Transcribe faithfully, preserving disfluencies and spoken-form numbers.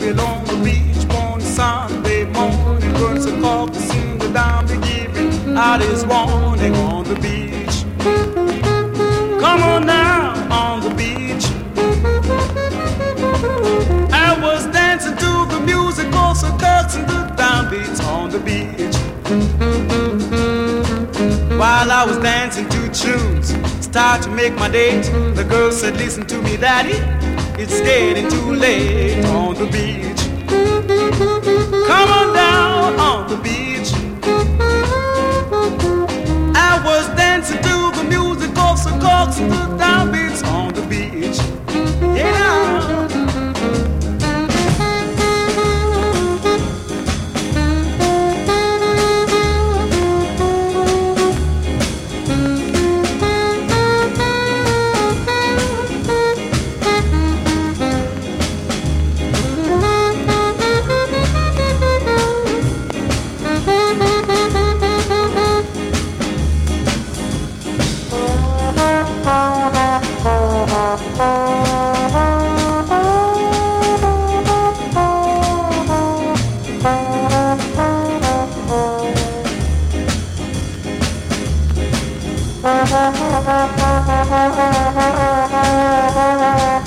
chill on the beach on Sunday morning. Birds of coffee sing the down be giving out his warning on the beach. Come on now on the beach. I was dancing to the music, also dancing the downbeats on the beach. While I was dancing to tunes, start to make my date. The girl said, listen to me, daddy, it's getting too late on the beach. Come on down on the beach. I was dancing to the music, also coaxing the downbeats on the beach. Yeah. Thank you.